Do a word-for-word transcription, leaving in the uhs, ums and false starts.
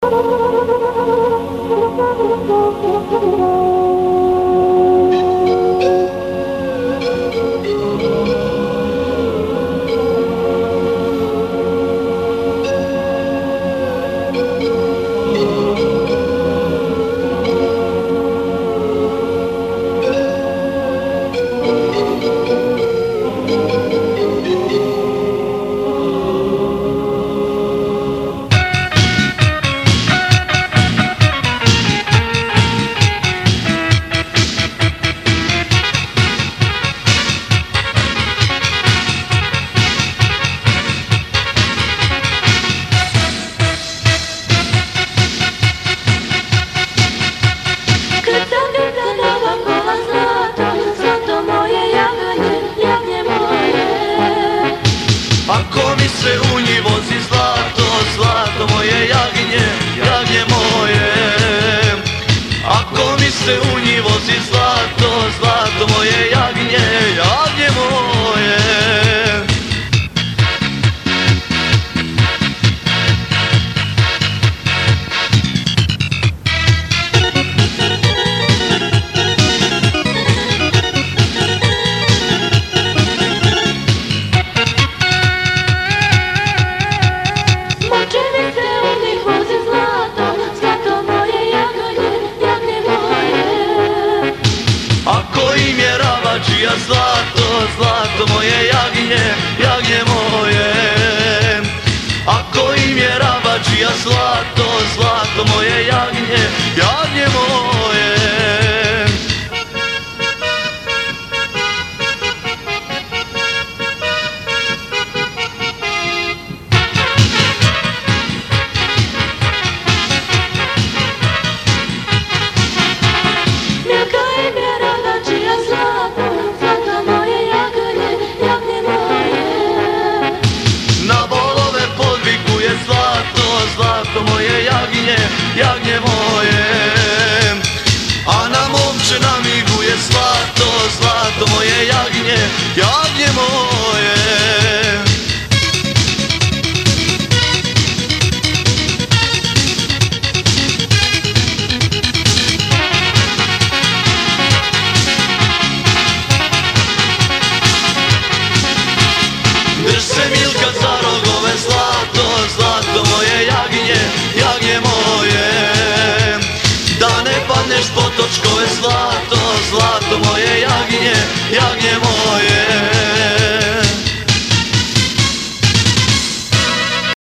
Ako mi se u njih vozi zlato, zlato moje jagnje, jagnje moje. Ako mi se u njih vozi zlato, zlato moje jagnje, jagnje moje. Čija zlato, zlato moje jagnje, jagnje moje. Ako im je rabačija zlato, zlato moje jagnje, jagnje moje. Zlato moje jagnje, jagnje moje. A na momče namiguje zlato, zlato moje jagnje, jagnje